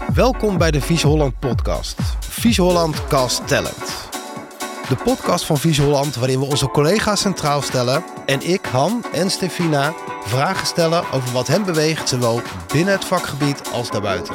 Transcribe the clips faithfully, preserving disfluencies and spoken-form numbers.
Welkom bij de Vies Holland podcast. Vies Holland Cast Talent. De podcast van Vies Holland waarin we onze collega's centraal stellen en ik, Han en Stefina vragen stellen over wat hen beweegt, zowel binnen het vakgebied als daarbuiten.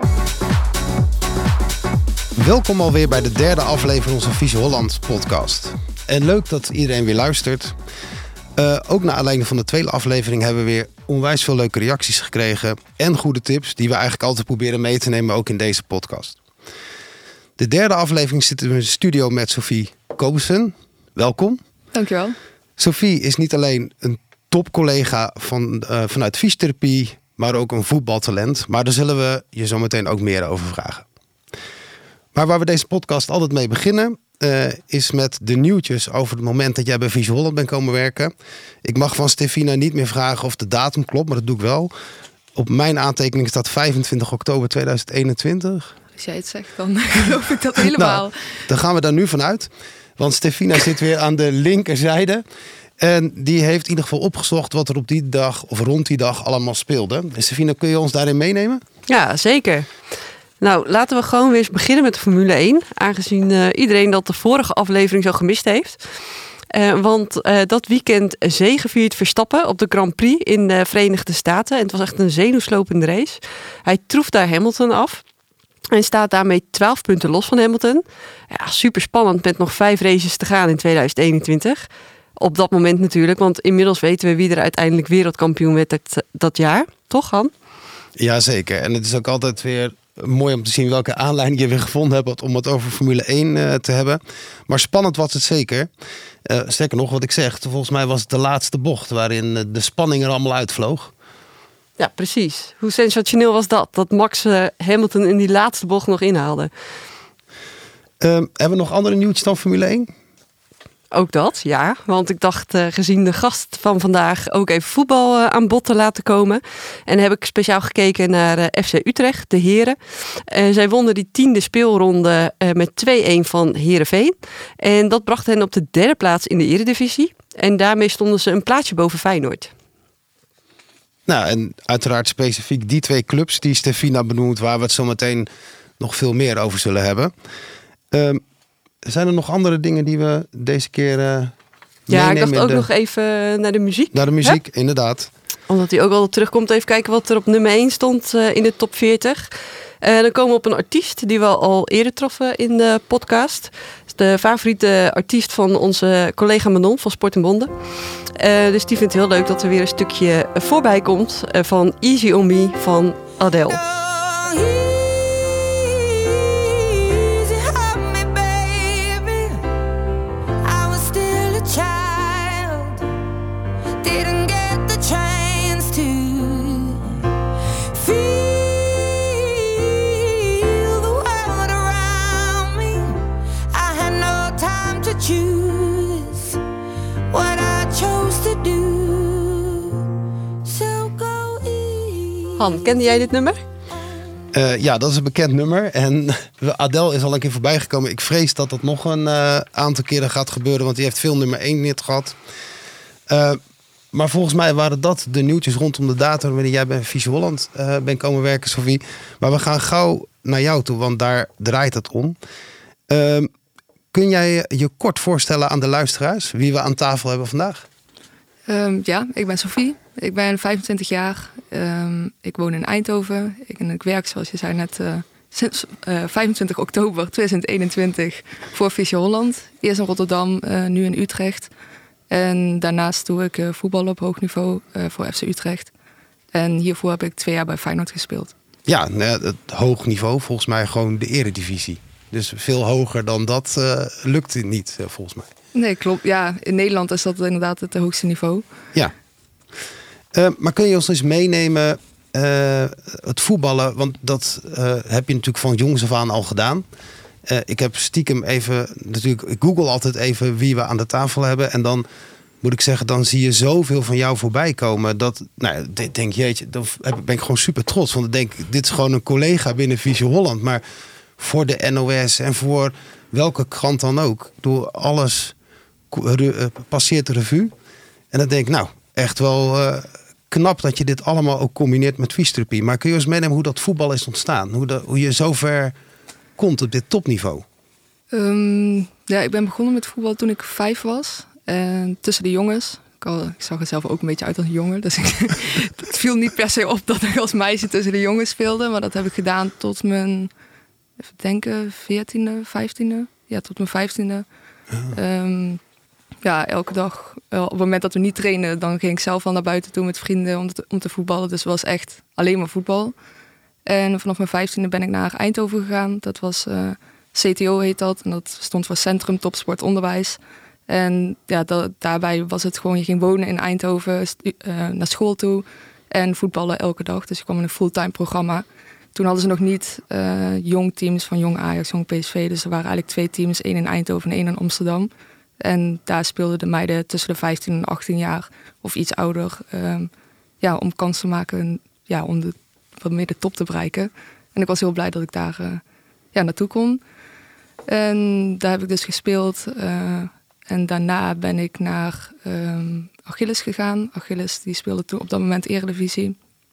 Welkom alweer bij de derde aflevering van onze Vies Holland podcast. En leuk dat iedereen weer luistert. Uh, ook naar aanleiding van de tweede aflevering hebben we weer onwijs veel leuke reacties gekregen en goede tips die we eigenlijk altijd proberen mee te nemen, ook in deze podcast. De derde aflevering zitten we in de studio met Sophie Kobussen. Welkom. Dankjewel. Sophie is niet alleen een topcollega van, uh, vanuit fysiotherapie, maar ook een voetbaltalent. Maar daar zullen we je zo meteen ook meer over vragen. Maar waar we deze podcast altijd mee beginnen, Uh, is met de nieuwtjes over het moment dat jij bij Vies Holland bent komen werken. Ik mag van Stefina niet meer vragen of de datum klopt, maar dat doe ik wel. Op mijn aantekening staat vijfentwintig oktober tweeduizend eenentwintig. Als jij het zegt, dan geloof ik dat helemaal. Nou, dan gaan we daar nu vanuit. Want Stefina zit weer aan de linkerzijde. En die heeft in ieder geval opgezocht wat er op die dag of rond die dag allemaal speelde. En Stefina, kun je ons daarin meenemen? Ja, zeker. Nou, laten we gewoon weer eens beginnen met de Formule één. Aangezien uh, iedereen dat de vorige aflevering zo gemist heeft. Uh, want uh, dat weekend zegeviert Verstappen op de Grand Prix in de Verenigde Staten. En het was echt een zenuwslopende race. Hij troeft daar Hamilton af. En staat daarmee twaalf punten los van Hamilton. Ja, super spannend met nog vijf races te gaan in tweeduizend eenentwintig. Op dat moment natuurlijk, want inmiddels weten we wie er uiteindelijk wereldkampioen werd dat, dat jaar. Toch, Han? Jazeker. En het is ook altijd weer mooi om te zien welke aanleiding je weer gevonden hebt om het over Formule één uh, te hebben. Maar spannend was het zeker. Uh, sterker nog, wat ik zeg, volgens mij was het de laatste bocht waarin uh, de spanning er allemaal uitvloog. Ja, precies. Hoe sensationeel was dat? Dat Max uh, Hamilton in die laatste bocht nog inhaalde. Uh, hebben we nog andere nieuwtjes dan Formule één? Ook dat, ja. Want ik dacht, uh, gezien de gast van vandaag, ook even voetbal uh, aan bod te laten komen. En heb ik speciaal gekeken naar uh, F C Utrecht, de heren. Uh, zij wonnen die tiende speelronde uh, met twee-een van Heerenveen. En dat bracht hen op de derde plaats in de Eredivisie. En daarmee stonden ze een plaatsje boven Feyenoord. Nou, en uiteraard specifiek die twee clubs die Stefina benoemt, waar we het zo meteen nog veel meer over zullen hebben. Uh, Zijn er nog andere dingen die we deze keer uh, Ja, ik dacht ook de... nog even naar de muziek. Naar de muziek, Hup. Inderdaad. Omdat hij ook wel terugkomt. Even kijken wat er op nummer één stond uh, in de top veertig. Uh, dan komen we op een artiest die we al eerder troffen in de podcast. De favoriete artiest van onze collega Manon van Sport en Bonden. Uh, dus die vindt het heel leuk dat er weer een stukje voorbij komt uh, van Easy On Me van Adele. Han, kende jij dit nummer? Uh, ja, dat is een bekend nummer. En Adele is al een keer voorbij gekomen. Ik vrees dat dat nog een uh, aantal keren gaat gebeuren. Want die heeft veel nummer één niet gehad. Uh, maar volgens mij waren dat de nieuwtjes rondom de datum wanneer jij bij Vies Holland uh, bent komen werken, Sophie. Maar we gaan gauw naar jou toe, want daar draait het om. Uh, kun jij je kort voorstellen aan de luisteraars wie we aan tafel hebben vandaag? Um, ja, ik ben Sophie. Ik ben vijfentwintig jaar. Um, ik woon in Eindhoven. Ik, en ik werk, zoals je zei net, uh, sinds uh, vijfentwintig oktober tweeduizend eenentwintig voor Vies Holland. Eerst in Rotterdam, uh, nu in Utrecht. En daarnaast doe ik uh, voetbal op hoog niveau uh, voor F C Utrecht. En hiervoor heb ik twee jaar bij Feyenoord gespeeld. Ja, het hoog niveau, volgens mij gewoon de eredivisie. Dus veel hoger dan dat uh, lukt het niet, uh, volgens mij. Nee, klopt. Ja, in Nederland is dat inderdaad het hoogste niveau. Ja. Uh, maar kun je ons eens meenemen, uh, het voetballen, want dat uh, heb je natuurlijk van jongs af aan al gedaan. Uh, ik heb stiekem even, natuurlijk, ik google altijd even wie we aan de tafel hebben. En dan moet ik zeggen, dan zie je zoveel van jou voorbij komen. Dat, nou, ik denk, jeetje, dan ben ik gewoon super trots. Want ik denk, dit is gewoon een collega binnen Vies Holland. Maar voor de N O S en voor welke krant dan ook. Door alles passeert de revue. En dan denk ik, nou, echt wel uh, knap dat je dit allemaal ook combineert met fysiotherapie. Maar kun je eens meenemen hoe dat voetbal is ontstaan? Hoe, de, hoe je zover komt op dit topniveau? Um, ja, ik ben begonnen met voetbal toen ik vijf was. En tussen de jongens. Ik, al, ik zag er zelf ook een beetje uit als een jongen. Dus ik, het viel niet per se op dat ik als meisje tussen de jongens speelde. Maar dat heb ik gedaan tot mijn, even denken, veertiende, vijftiende. Ja, tot mijn vijftiende. Ja. Um, ja, elke dag. Uh, op het moment dat we niet trainen, dan ging ik zelf al naar buiten toe met vrienden om te, om te voetballen. Dus het was echt alleen maar voetbal. En vanaf mijn vijftiende ben ik naar Eindhoven gegaan. Dat was uh, C T O heet dat. En dat stond voor Centrum Topsport Onderwijs. En ja, dat, daarbij was het gewoon, je ging wonen in Eindhoven, stu- uh, naar school toe en voetballen elke dag. Dus ik kwam in een fulltime programma. Toen hadden ze nog niet uh, jong teams van jong Ajax, jong P S V. Dus er waren eigenlijk twee teams, één in Eindhoven en één in Amsterdam. En daar speelden de meiden tussen de vijftien en achttien jaar of iets ouder. Um, ja, om kans te maken, ja, om de, wat meer de top te bereiken. En ik was heel blij dat ik daar uh, ja, naartoe kon. En daar heb ik dus gespeeld. Uh, en daarna ben ik naar um, Achilles gegaan. Achilles die speelde toen op dat moment Eredivisie.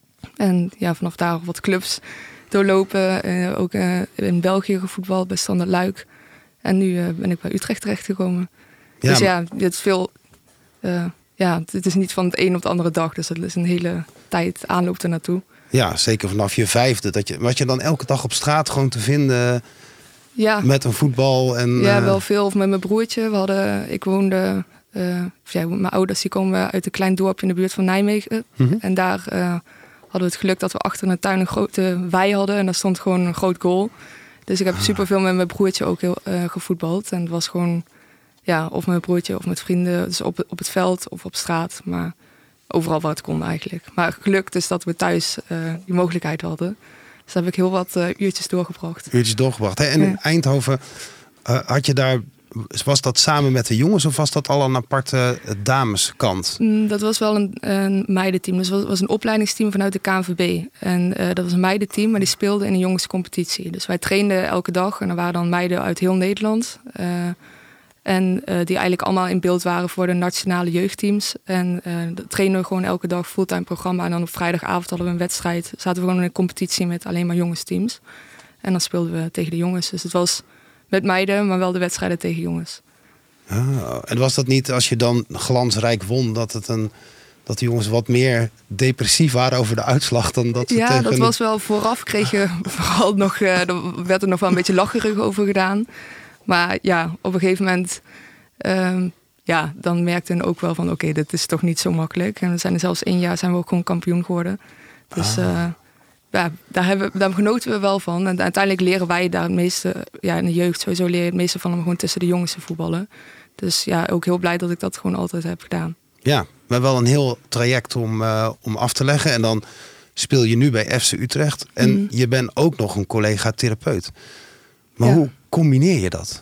En ja, vanaf daar wat clubs doorlopen. Uh, ook uh, in België gevoetbald bij Standard Luik. En nu uh, ben ik bij Utrecht terechtgekomen. Ja, dus ja, het is veel. Uh, ja, het is niet van het een op de andere dag. Dus het is een hele tijd aanloop er naartoe. Ja, zeker vanaf je vijfde. Dat je, wat je dan elke dag op straat gewoon te vinden ja. met een voetbal. En, ja, wel veel. Of met mijn broertje. We hadden, ik woonde, uh, ja, mijn ouders die komen uit een klein dorpje in de buurt van Nijmegen. Mm-hmm. En daar uh, hadden we het geluk dat we achter in de tuin een grote wei hadden. En daar stond gewoon een groot goal. Dus ik heb ah. superveel met mijn broertje ook heel uh, gevoetbald. En het was gewoon, ja, of met mijn broertje of met vrienden. Dus op, op het veld of op straat. Maar overal waar het kon eigenlijk. Maar gelukt is dat we thuis uh, die mogelijkheid hadden. Dus daar heb ik heel wat uh, uurtjes doorgebracht. Uurtjes doorgebracht. Hè? En in ja. Eindhoven, uh, had je daar, was dat samen met de jongens of was dat al een aparte uh, dameskant? Mm, dat was wel een, een meidenteam. Dus het was, was een opleidingsteam vanuit de K N V B. En uh, dat was een meidenteam, maar die speelde in een jongenscompetitie. Dus wij trainden elke dag en er waren dan meiden uit heel Nederland. Uh, En uh, die eigenlijk allemaal in beeld waren voor de nationale jeugdteams. En uh, dat trainen we gewoon elke dag, fulltime programma. En dan op vrijdagavond hadden we een wedstrijd. Zaten we gewoon in een competitie met alleen maar jongensteams. En dan speelden we tegen de jongens. Dus het was met meiden, maar wel de wedstrijden tegen jongens. Ah, en was dat niet, als je dan glansrijk won, dat het een... dat de jongens wat meer depressief waren over de uitslag dan dat ze ja, tegen... dat was wel vooraf. Kreeg je vooral nog, uh, er werd er nog wel een beetje lacherig over gedaan. Maar ja, op een gegeven moment, um, ja, dan merkte men ook wel van, oké, okay, dit is toch niet zo makkelijk. En we zijn er zelfs één jaar zijn we ook gewoon kampioen geworden. Dus ah. uh, ja, daar, hebben, daar genoten we wel van. En uiteindelijk leren wij daar het meeste, ja, in de jeugd sowieso leer je het meeste van om gewoon tussen de jongens te voetballen. Dus ja, ook heel blij dat ik dat gewoon altijd heb gedaan. Ja, maar wel een heel traject om, uh, om af te leggen. En dan speel je nu bij F C Utrecht. En mm. je bent ook nog een collega-therapeut. Maar ja. hoe combineer je dat?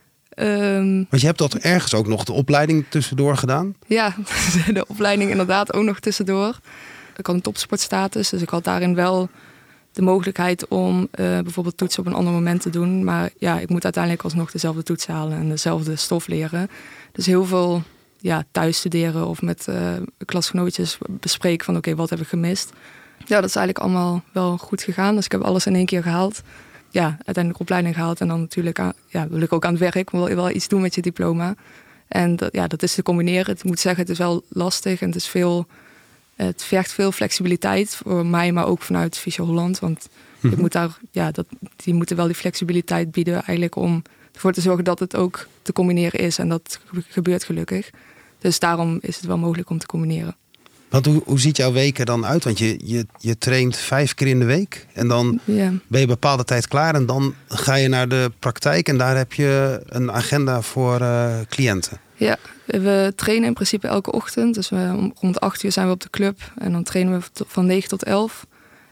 Um, Want je hebt dat ergens ook nog de opleiding tussendoor gedaan? Ja, de opleiding inderdaad ook nog tussendoor. Ik had een topsportstatus, dus ik had daarin wel de mogelijkheid om uh, bijvoorbeeld toetsen op een ander moment te doen. Maar ja, ik moet uiteindelijk alsnog dezelfde toets halen en dezelfde stof leren. Dus heel veel ja, thuis studeren of met uh, klasgenootjes bespreken van oké, okay, wat heb ik gemist? Ja, dat is eigenlijk allemaal wel goed gegaan. Dus ik heb alles in één keer gehaald. Ja, uiteindelijk opleiding gehaald en dan natuurlijk aan, ja, wil ik ook aan het werk. Ik wil wel iets doen met je diploma. En dat, ja, dat is te combineren. Ik moet zeggen, het is wel lastig en het is veel, het vergt veel flexibiliteit voor mij, maar ook vanuit Fysio Holland. Want mm-hmm. ik moet daar, ja, dat, die moeten wel die flexibiliteit bieden eigenlijk om ervoor te zorgen dat het ook te combineren is. En dat gebeurt gelukkig. Dus daarom is het wel mogelijk om te combineren. Want hoe, hoe ziet jouw week er dan uit? Want je, je, je traint vijf keer in de week. En dan yeah. ben je een bepaalde tijd klaar. En dan ga je naar de praktijk. En daar heb je een agenda voor uh, cliënten. Ja, we trainen in principe elke ochtend. Dus we, om, rond acht uur zijn we op de club. En dan trainen we van negen tot elf.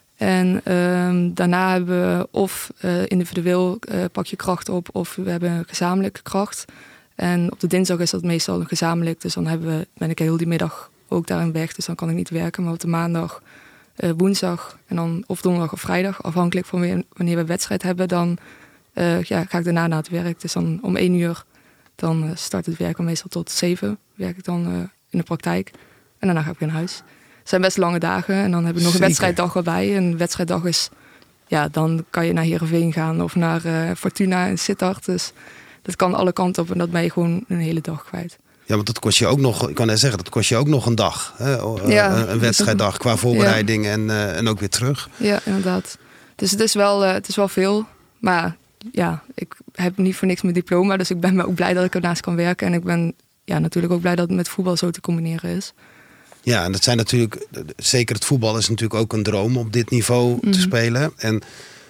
En um, daarna hebben we of uh, individueel uh, pak je kracht op. Of we hebben gezamenlijke kracht. En op de dinsdag is dat meestal gezamenlijk. Dus dan hebben we, ben ik heel die middag ook daarin weg, dus dan kan ik niet werken. Maar op de maandag, uh, woensdag en dan of donderdag of vrijdag, afhankelijk van weer, wanneer we wedstrijd hebben, dan uh, ja, ga ik daarna naar het werk. Dus dan om één uur dan uh, start het werken, meestal tot zeven werk ik dan uh, in de praktijk. En daarna ga ik weer naar huis. zijn best lange dagen. En dan heb ik nog Zeker. een wedstrijddag erbij. En een wedstrijddag is, ja, dan kan je naar Heerenveen gaan of naar uh, Fortuna in Sittard. Dus dat kan alle kanten op en dat ben je gewoon een hele dag kwijt. Ja, want dat kost je ook nog, ik kan net zeggen, dat kost je ook nog een dag. Hè? Ja, een, een wedstrijddag qua voorbereiding ja. en, uh, en ook weer terug. Ja, inderdaad. Dus het is wel, uh, het is wel veel. Maar ja, ik heb niet voor niks mijn diploma. Dus ik ben ook blij dat ik ernaast kan werken. En ik ben ja, natuurlijk ook blij dat het met voetbal zo te combineren is. Ja, en dat zijn natuurlijk, zeker het voetbal is natuurlijk ook een droom op dit niveau mm-hmm. te spelen. En,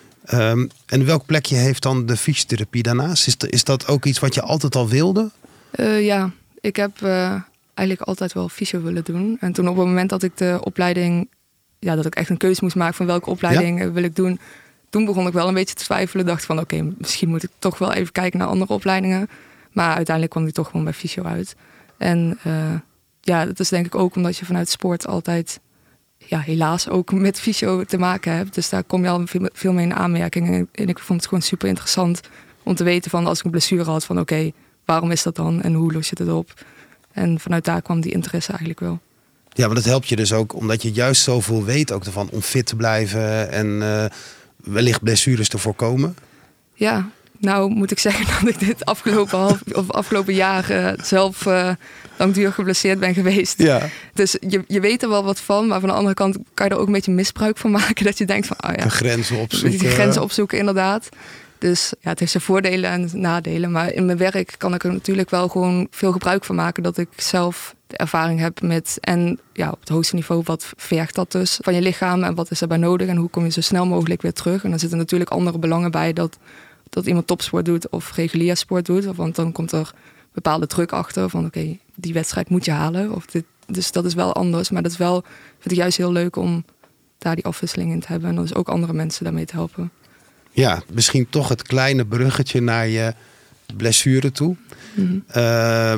um, en welk plekje heeft dan de fysiotherapie daarnaast? Is, is dat ook iets wat je altijd al wilde? Uh, ja, ik heb uh, eigenlijk altijd wel fysio willen doen. En toen op het moment dat ik de opleiding, ja, dat ik echt een keuze moest maken van welke opleiding ja? wil ik doen. Toen begon ik wel een beetje te twijfelen. Dacht van oké, okay, misschien moet ik toch wel even kijken naar andere opleidingen. Maar uiteindelijk kwam die toch gewoon bij fysio uit. En uh, ja, dat is denk ik ook omdat je vanuit sport altijd, ja, helaas ook met fysio te maken hebt. Dus daar kom je al veel, veel mee in aanmerking. En ik vond het gewoon super interessant om te weten van als ik een blessure had van oké, okay, waarom is dat dan en hoe los je het op? En vanuit daar kwam die interesse eigenlijk wel. Ja, maar dat helpt je dus ook omdat je juist zoveel weet ook ervan om fit te blijven en uh, wellicht blessures te voorkomen. Ja, nou moet ik zeggen dat ik dit afgelopen, half, of afgelopen jaar uh, zelf uh, langdurig geblesseerd ben geweest. Ja. Dus je, je weet er wel wat van, maar van de andere kant kan je er ook een beetje misbruik van maken. Dat je denkt van, oh ja, de grenzen opzoeken. De grenzen opzoeken, inderdaad. Dus ja, het heeft zijn voordelen en nadelen. Maar in mijn werk kan ik er natuurlijk wel gewoon veel gebruik van maken. Dat ik zelf de ervaring heb met, en ja, op het hoogste niveau, wat vergt dat dus van je lichaam en wat is erbij nodig en hoe kom je zo snel mogelijk weer terug. En dan zitten natuurlijk andere belangen bij dat, dat iemand topsport doet of regulier sport doet. Want dan komt er bepaalde druk achter van oké, okay, die wedstrijd moet je halen. Of dit, dus dat is wel anders. Maar dat is wel, vind ik juist heel leuk om daar die afwisseling in te hebben. En dan is ook andere mensen daarmee te helpen. Ja, misschien toch het kleine bruggetje naar je blessure toe. Mm-hmm. Uh,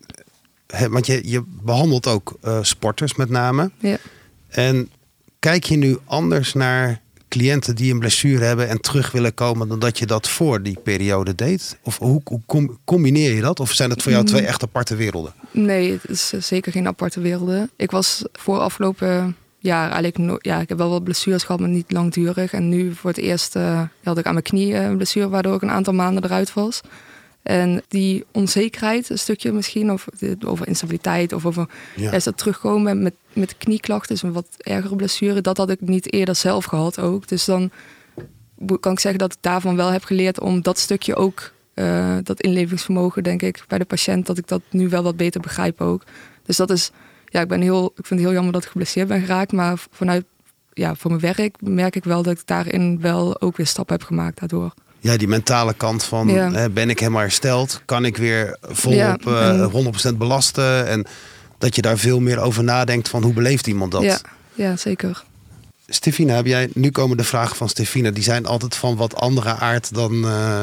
he, want je, je behandelt ook uh, sporters met name. Ja. En kijk je nu anders naar cliënten die een blessure hebben en terug willen komen dan dat je dat voor die periode deed? Of hoe, hoe com- combineer je dat? Of zijn het voor jou twee echt aparte werelden? Nee, het is zeker geen aparte werelden. Ik was voor afgelopen jaar eigenlijk no- ja, ik heb wel wat blessures gehad, maar niet langdurig. En nu voor het eerst uh, had ik aan mijn knie een blessure, waardoor ik een aantal maanden eruit was. En die onzekerheid, een stukje misschien, of over instabiliteit of over ja. is dat terugkomen met, met knieklachten, dus een wat ergere blessure, dat had ik niet eerder zelf gehad ook. Dus dan kan ik zeggen dat ik daarvan wel heb geleerd om dat stukje ook, uh, dat inlevingsvermogen, denk ik, bij de patiënt, dat ik dat nu wel wat beter begrijp ook. Dus dat is, ja, ik ben heel, ik vind het heel jammer dat ik geblesseerd ben geraakt, maar vanuit, ja, voor mijn werk merk ik wel dat ik daarin wel ook weer stappen heb gemaakt daardoor. Ja, die mentale kant van, ja. hè, ben ik helemaal hersteld? Kan ik weer volop ja, uh, honderd procent belasten? En dat je daar veel meer over nadenkt van hoe beleeft iemand dat? Ja, ja zeker. Stefina, heb jij, nu komen de vragen van Stefina, die zijn altijd van wat andere aard dan, uh,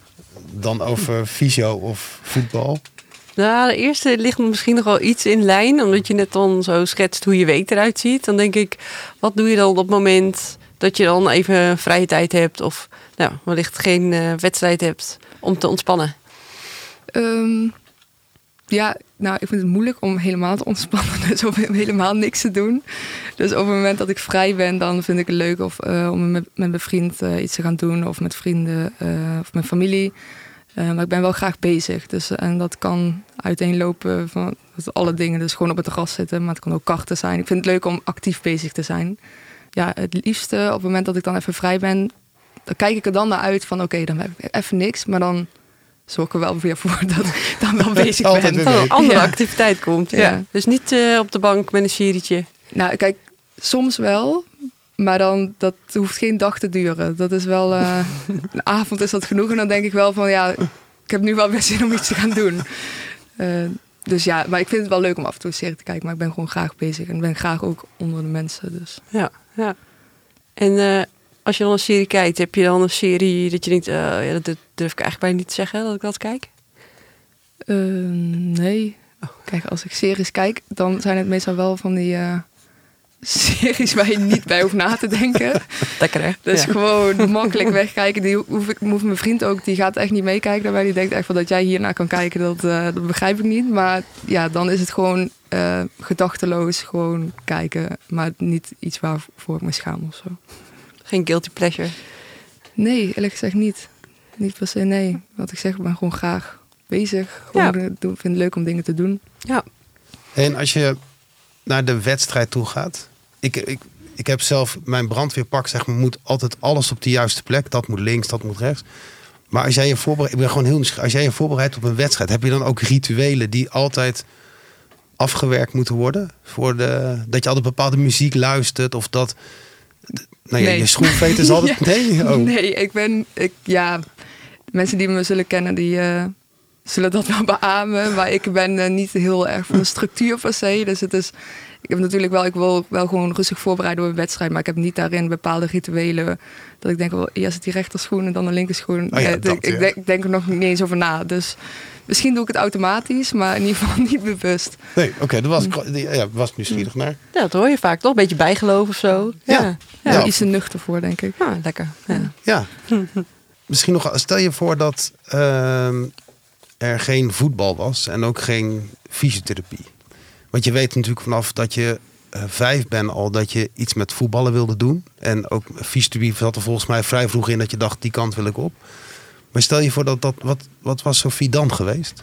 dan over fysio of voetbal. Nou, de eerste ligt misschien nog wel iets in lijn, omdat je net dan zo schetst hoe je week eruit ziet. Dan denk ik, wat doe je dan op het moment dat je dan even vrije tijd hebt of nou, wellicht geen uh, wedstrijd hebt om te ontspannen? Um, ja, nou, ik vind het moeilijk om helemaal te ontspannen, dus om helemaal niks te doen. Dus op het moment dat ik vrij ben, dan vind ik het leuk of, uh, om met, met mijn vriend uh, iets te gaan doen of met vrienden uh, of mijn familie. Uh, maar ik ben wel graag bezig. Dus, en dat kan uiteenlopen van alle dingen. Dus gewoon op het terras zitten, maar het kan ook karten zijn. Ik vind het leuk om actief bezig te zijn. Ja, het liefste op het moment dat ik dan even vrij ben, dan kijk ik er dan naar uit van oké, okay, dan heb ik even niks. Maar dan zorg ik er wel weer voor dat ik dan wel bezig ben. Dat er een andere ja. activiteit komt. Ja. Ja. Dus niet uh, op de bank met een serietje. Nou, kijk, soms wel. Maar dan, dat hoeft geen dag te duren. Dat is wel, uh, een avond is dat genoeg. En dan denk ik wel van, ja, ik heb nu wel weer zin om iets te gaan doen. Uh, dus ja, maar ik vind het wel leuk om af en toe een serie te kijken. Maar ik ben gewoon graag bezig. En ben graag ook onder de mensen. Dus. Ja, ja. En uh, als je dan een serie kijkt, heb je dan een serie dat je denkt, uh, ja, dat durf ik eigenlijk bijna niet te zeggen dat ik dat kijk? Uh, nee. Oh. Kijk, als ik series kijk, dan zijn het meestal wel van die... Uh, series waar je niet bij hoeft na te denken. Lekker hè? Dus Ja. gewoon makkelijk wegkijken. Die hoef ik, hoef mijn vriend ook, die gaat echt niet meekijken daarbij. Die denkt echt van dat jij hiernaar kan kijken, dat, uh, dat begrijp ik niet. Maar ja, dan is het gewoon uh, gedachteloos gewoon kijken. Maar niet iets waarvoor ik me schaam of zo. Geen guilty pleasure? Nee, eerlijk gezegd niet. Niet per se, nee. Wat ik zeg, ik ben gewoon graag bezig. Gewoon Ja. Ik vind het leuk om dingen te doen. Ja. En als je naar de wedstrijd toe gaat. Ik, ik, ik heb zelf mijn brandweerpak, zeg maar, moet altijd alles op de juiste plek. Dat moet links, dat moet rechts. Maar als jij je voorbereidt, ik ben gewoon heel nieuwsgierig. Als jij je voorbereidt op een wedstrijd, heb je dan ook rituelen die altijd afgewerkt moeten worden? Voor de, dat je altijd bepaalde muziek luistert of dat. Nou ja, Nee. je schoenveet is altijd. Ja. Nee, oh. Nee, ik ben, ik, ja, mensen die me zullen kennen, die uh, zullen dat wel beamen. Maar ik ben uh, niet heel erg van de structuur per se. Dus het is, ik heb natuurlijk wel, ik wil wel gewoon rustig voorbereiden op een wedstrijd. Maar ik heb niet daarin bepaalde rituelen. Dat ik denk, wel, eerst die rechterschoen en dan de linkerschoen. Oh ja, uh, dat, ik, ik, ja. denk, ik denk er nog niet eens over na. Dus misschien doe ik het automatisch, maar in ieder geval niet bewust. Nee, oké, okay, daar was ik ja, was ik nieuwsgierig naar. Ja, dat hoor je vaak toch? Een beetje bijgeloof of zo. Ja. Ja. Ja, Ja. iets te nuchter voor, denk ik. Ah, lekker. Ja. Ja. Misschien nog, stel je voor dat uh, er geen voetbal was en ook geen fysiotherapie. Want je weet natuurlijk vanaf dat je uh, vijf bent al dat je iets met voetballen wilde doen. En ook fysiotherapie zat er volgens mij vrij vroeg in dat je dacht, die kant wil ik op. Maar stel je voor dat dat, wat, wat was Sophie dan geweest?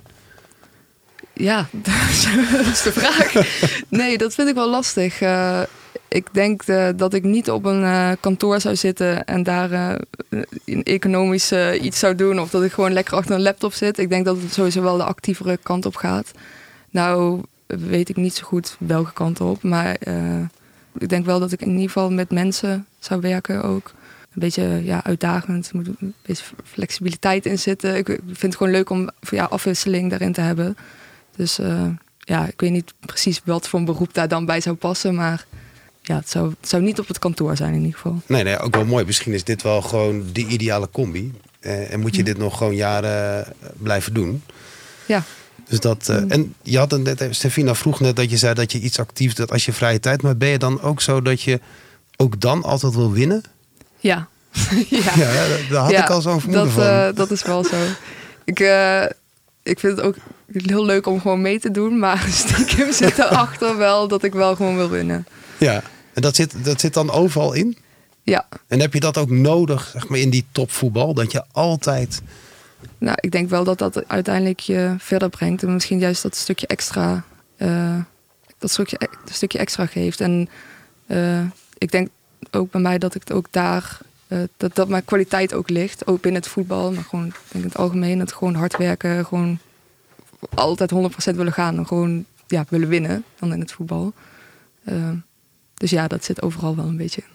Ja, dat is de vraag. Nee, dat vind ik wel lastig. Uh, ik denk uh, dat ik niet op een uh, kantoor zou zitten en daar uh, in economisch uh, iets zou doen. Of dat ik gewoon lekker achter een laptop zit. Ik denk dat het sowieso wel de actievere kant op gaat. Nou, weet ik niet zo goed welke kant op. Maar uh, ik denk wel dat ik in ieder geval met mensen zou werken ook. Een beetje ja, uitdagend. Er moet een beetje flexibiliteit in zitten. Ik vind het gewoon leuk om ja, afwisseling daarin te hebben. Dus uh, ja, ik weet niet precies wat voor een beroep daar dan bij zou passen. Maar ja, het zou, het zou niet op het kantoor zijn in ieder geval. Nee, nee, ook wel mooi. Misschien is dit wel gewoon de ideale combi. Eh, en moet je dit nog gewoon jaren uh, blijven doen. Ja. Dus dat, uh, en je had het net, Stefina vroeg net dat je zei dat je iets actiefs doet als je vrije tijd. Maar ben je dan ook zo dat je ook dan altijd wil winnen? Ja. ja. ja, daar had ja, ik al zo'n vermoeden dat, van. Uh, dat is wel zo. Ik, uh, ik vind het ook heel leuk om gewoon mee te doen. Maar stiekem zit erachter wel dat ik wel gewoon wil winnen. Ja, en dat zit, dat zit dan overal in? Ja. En heb je dat ook nodig, zeg maar, in die topvoetbal? Dat je altijd... Nou, ik denk wel dat dat uiteindelijk je verder brengt. En misschien juist dat stukje extra... Uh, dat stukje, dat stukje extra geeft. En uh, ik denk ook bij mij dat ik het ook daar... Uh, dat, dat mijn kwaliteit ook ligt. Ook binnen het voetbal. Maar gewoon, ik denk in het algemeen, dat gewoon hard werken. Gewoon altijd honderd procent willen gaan. En gewoon ja, willen winnen dan in het voetbal. Uh, dus ja, dat zit overal wel een beetje in.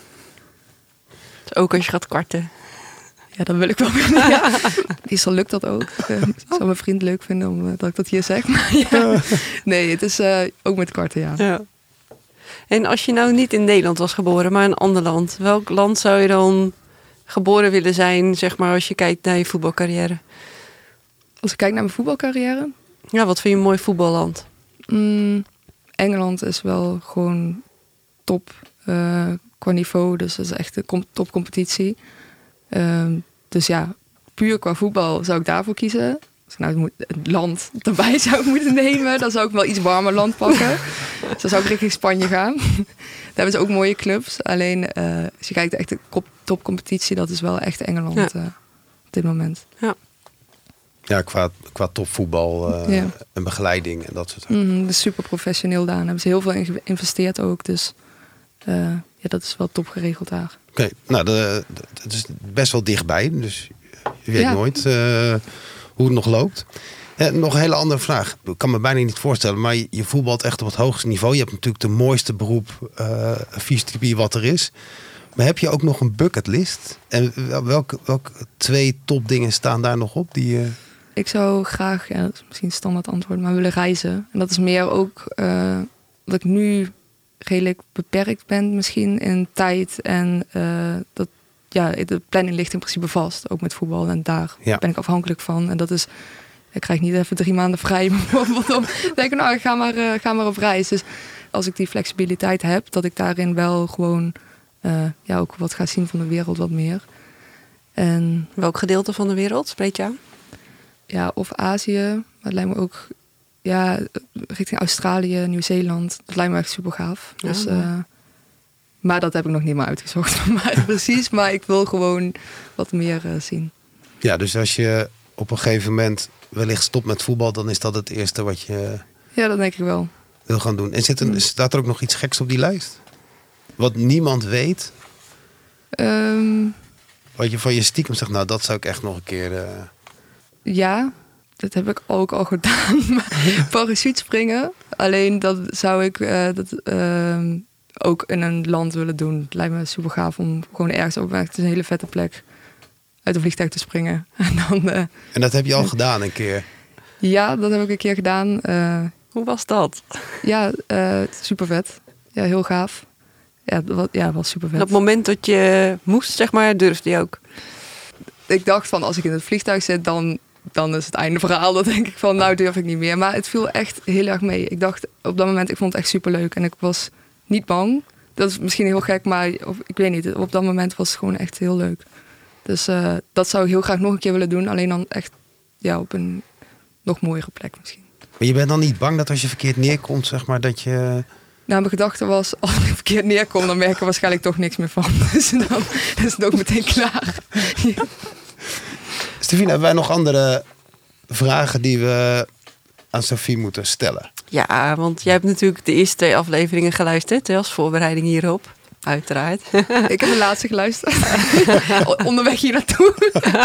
Dus ook als je gaat kwarten. Ja, dan wil ik wel winnen. Ja. Meestal lukt dat ook. Uh, ik zou mijn vriend leuk vinden om, uh, dat ik dat hier zeg. Maar ja. Nee, het is uh, ook met kwarten, ja. ja. En als je nou niet in Nederland was geboren, maar in een ander land. Welk land zou je dan geboren willen zijn, zeg maar, als je kijkt naar je voetbalcarrière? Als ik kijk naar mijn voetbalcarrière? Ja, wat vind je een mooi voetballand? Mm, Engeland is wel gewoon top uh, qua niveau. Dus dat is echt een topcompetitie. Uh, dus ja, puur qua voetbal zou ik daarvoor kiezen. Als ik nou het land erbij zou moeten nemen, dan zou ik wel iets warmer land pakken. Dus dan zou ik richting Spanje gaan. Daar hebben ze ook mooie clubs. Alleen uh, als je kijkt de echte topcompetitie, dat is wel echt Engeland ja. uh, op dit moment. Ja. Ja, qua, qua topvoetbal uh, ja. en begeleiding en dat soort dingen. Mm-hmm, dus super professioneel daar. Daar hebben ze heel veel in geïnvesteerd ook. Dus uh, ja, dat is wel top geregeld daar. Oké, okay, nou, dat is best wel dichtbij. Dus je weet ja. nooit uh, hoe het nog loopt. En nog een hele andere vraag. Ik kan me bijna niet voorstellen, maar je, je voetbalt echt op het hoogste niveau. Je hebt natuurlijk de mooiste beroep, uh, fysiotherapie wat er is. Maar heb je ook nog een bucketlist? En welke, welke twee topdingen staan daar nog op? Die, uh... Ik zou graag, ja, dat is misschien een standaard antwoord, maar willen reizen. En dat is meer ook uh, dat ik nu redelijk beperkt ben misschien in tijd. En uh, dat, ja, de planning ligt in principe vast, ook met voetbal. En daar ja. ben ik afhankelijk van. En dat is, ik krijg niet even drie maanden vrij bijvoorbeeld om te denken, nou, ga maar, uh, ga maar op reis. Dus als ik die flexibiliteit heb, dat ik daarin wel gewoon uh, ja, ook wat ga zien van de wereld wat meer. En welk gedeelte van de wereld spreekt je aan? Ja, of Azië, maar het lijkt me ook ja, richting Australië, Nieuw-Zeeland. Dat lijkt me echt super gaaf. Ja, dus, uh, maar dat heb ik nog niet meer uitgezocht. maar precies, maar ik wil gewoon wat meer uh, zien. Ja, dus als je op een gegeven moment wellicht stopt met voetbal, dan is dat het eerste wat je ja, dat denk ik wel. wil gaan doen. En zit een, staat er ook nog iets geks op die lijst? Wat niemand weet? Um, wat je van je stiekem zegt, nou dat zou ik echt nog een keer... Uh... Ja, dat heb ik ook al gedaan. Parachutespringen. Alleen dat zou ik uh, dat, uh, ook in een land willen doen. Het lijkt me super gaaf om gewoon ergens op het is een hele vette plek uit een vliegtuig te springen. En, dan, uh, en dat heb je al gedaan een keer? Ja, dat heb ik een keer gedaan. Uh, Hoe was dat? Ja, uh, super vet. Ja, heel gaaf. Ja, dat was, ja, was super vet. En op het moment dat je moest, zeg maar, durfde je ook? Ik dacht van, als ik in het vliegtuig zit, dan, dan is het einde verhaal. Dan denk ik van, nou durf ik niet meer. Maar het viel echt heel erg mee. Ik dacht op dat moment, ik vond het echt super leuk. En ik was niet bang. Dat is misschien heel gek, maar of, ik weet niet. Op dat moment was het gewoon echt heel leuk. Dus uh, dat zou ik heel graag nog een keer willen doen. Alleen dan echt ja, op een nog mooiere plek misschien. Maar je bent dan niet bang dat als je verkeerd neerkomt, zeg maar, dat je... Nou, mijn gedachte was, als ik verkeerd neerkom, dan merk ik er waarschijnlijk toch niks meer van. Dus dan is het ook meteen klaar. Ja. Stefine, hebben wij nog andere vragen die we aan Sophie moeten stellen? Ja, want jij hebt natuurlijk de eerste twee afleveringen geluisterd, hè, als voorbereiding hierop. Uiteraard. Ik heb de laatste geluisterd. Onderweg hier naartoe.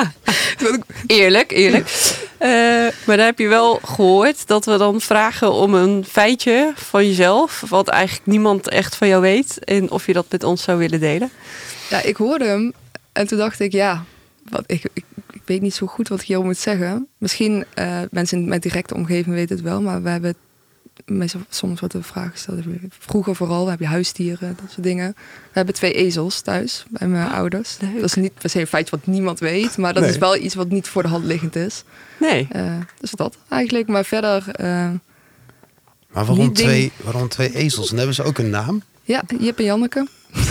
Eerlijk, eerlijk. Uh, maar daar heb je wel gehoord dat we dan vragen om een feitje van jezelf, wat eigenlijk niemand echt van jou weet, en of je dat met ons zou willen delen. Ja, ik hoorde hem en toen dacht ik, ja, wat, ik, ik, ik weet niet zo goed wat ik hierover moet zeggen. Misschien uh, mensen in mijn directe omgeving weten het wel, maar we hebben meestal soms wat de vraag gesteld. Vroeger vooral, heb je huisdieren, dat soort dingen. We hebben twee ezels thuis bij mijn oh, ouders. Leuk. Dat is niet per se een feitje wat niemand weet, maar dat nee. is wel iets wat niet voor de hand liggend is. Nee. Uh, dus dat eigenlijk, maar verder. Uh, maar waarom twee, waarom twee ezels? En hebben ze ook een naam? Ja, Jip en Janneke.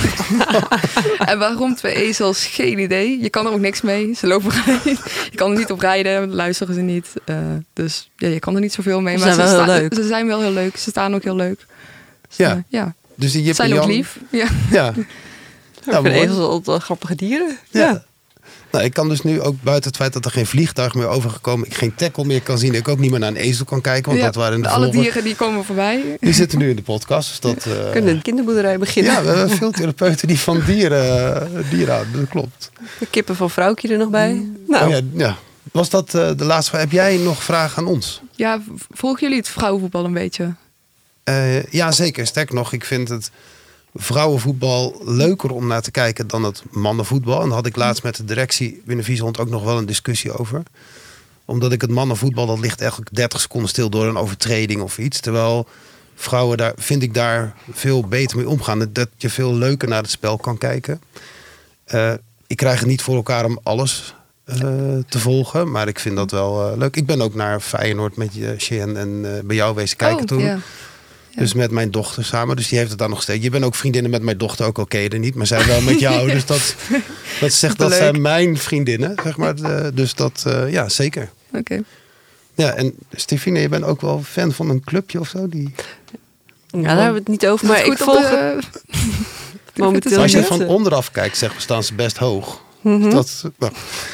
En waarom twee ezels? Geen idee. Je kan er ook niks mee. Ze lopen niet. Je kan er niet op rijden, luisteren ze niet. Uh, dus ja, je kan er niet zoveel mee. Ze maar zijn ze, wel sta- heel leuk. ze zijn wel heel leuk. Ze staan ook heel leuk. Dus, ja. Uh, ja. Dus die Jip zijn en ook Jan... lief. Ja. Ja. Ja, ik vind ezels altijd grappige dieren. Ja. ja. Nou, ik kan dus nu ook buiten het feit dat er geen vliegtuig meer overgekomen, ik geen tackle meer kan zien, ik ook niet meer naar een ezel kan kijken, want ja, dat waren de alle volgende... dieren die komen voorbij. Die zitten nu in de podcast, dus dat... Uh... Kunnen een kinderboerderij beginnen. Ja, we hebben veel therapeuten die van dieren, dieren houden, dat klopt. De kippen van Vrouwtje er nog bij. Mm. Nou. Oh ja, ja. Was dat uh, de laatste vraag? Heb jij nog vragen aan ons? Ja, volgen jullie het vrouwenvoetbal een beetje? Uh, ja, zeker. Sterker nog, ik vind het vrouwenvoetbal leuker om naar te kijken dan het mannenvoetbal. En daar had ik laatst met de directie binnen Vieshond ook nog wel een discussie over. Omdat ik het mannenvoetbal, dat ligt eigenlijk dertig seconden stil door een overtreding of iets. Terwijl vrouwen, daar vind ik daar veel beter mee omgaan. Dat je veel leuker naar het spel kan kijken. Uh, ik krijg het niet voor elkaar om alles uh, te volgen. Maar ik vind dat wel uh, leuk. Ik ben ook naar Feyenoord met je, Cheyenne, en uh, bij jou wezen kijken oh, toen. Yeah. Ja. Dus met mijn dochter samen. Dus die heeft het dan nog steeds. Je bent ook vriendinnen met mijn dochter, ook al ken je er niet. Maar zij wel met jou. Dus dat, dat zegt dat zijn mijn vriendinnen. Zeg maar. Dus dat, uh, ja, zeker. Oké. Okay. Ja, en Stefine, je bent ook wel fan van een clubje of zo? Die... Ja, daar hebben we het niet over. Maar ik volg de... het momenteel. Als je van onderaf kijkt, zeg, staan ze best hoog. Mm-hmm. Dat, nou.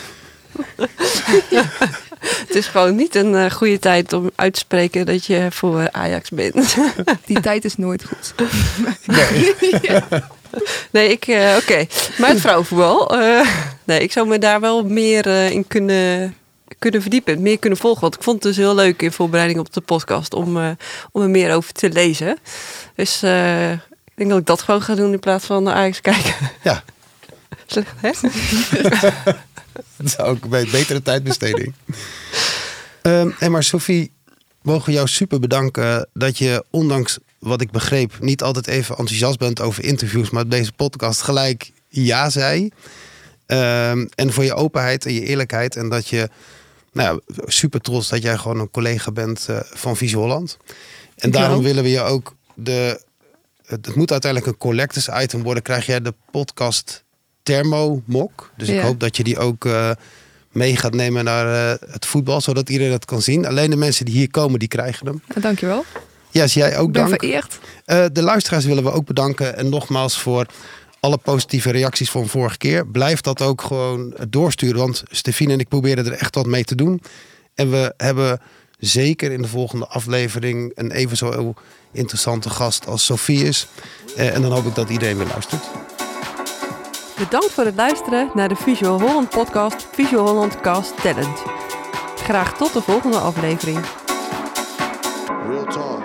Het is gewoon niet een uh, goede tijd om uit te spreken dat je voor Ajax bent. Die tijd is nooit goed. Nee, ja. nee ik, uh, oké. Okay. Maar het vrouwenvoetbal, uh, nee, ik zou me daar wel meer uh, in kunnen, kunnen verdiepen. Meer kunnen volgen. Want ik vond het dus heel leuk in voorbereiding op de podcast om, uh, om er meer over te lezen. Dus uh, ik denk dat ik dat gewoon ga doen in plaats van naar Ajax kijken. Ja. Slecht, hè? Dat is ook een betere tijdbesteding. um, en maar Sophie, mogen we jou super bedanken dat je, ondanks wat ik begreep, niet altijd even enthousiast bent over interviews, maar op deze podcast gelijk ja zei. Um, en voor je openheid en je eerlijkheid. En dat je, nou ja, super trots dat jij gewoon een collega bent uh, van Visie Holland. En daarom willen we je ook de het, het moet uiteindelijk een collectors item worden. Krijg jij de podcast Thermomok. Dus ik Ja. hoop dat je die ook uh, mee gaat nemen naar uh, het voetbal. Zodat iedereen dat kan zien. Alleen de mensen die hier komen, die krijgen hem. Uh, dankjewel. Ja, yes, jij ook Ik ben dank. vereerd. Uh, de luisteraars willen we ook bedanken. En nogmaals voor alle positieve reacties van vorige keer. Blijf dat ook gewoon doorsturen. Want Stefine en ik proberen er echt wat mee te doen. En we hebben zeker in de volgende aflevering een even zo interessante gast als Sophie is. Uh, en dan hoop ik dat iedereen weer luistert. Bedankt voor het luisteren naar de Visual Holland podcast Visual Holland Cast Talent. Graag tot de volgende aflevering. Real talk.